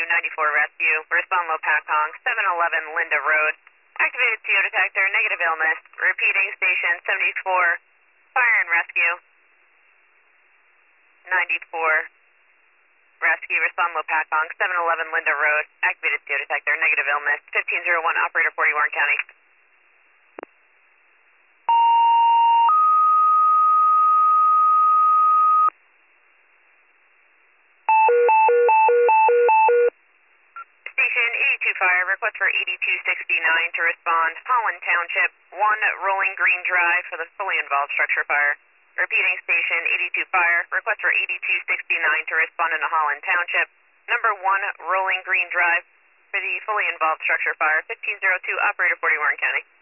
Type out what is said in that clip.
94 Rescue. Respond Lopakong, 711 Linda Road. Activated CO detector, negative illness. Repeating, station 74, Fire and Rescue. 94 Rescue, respond Lopakong, 711 Linda Road. Activated CO detector, negative illness. 1501, operator 40 Warren County. Station 82 Fire, request for 8269 to respond. Holland Township, 1 Rolling Green Drive for the fully involved structure fire. Repeating, station 82 Fire, request for 8269 to respond into Holland Township. Number 1 Rolling Green Drive for the fully involved structure fire. 1502, operator 40 Warren County.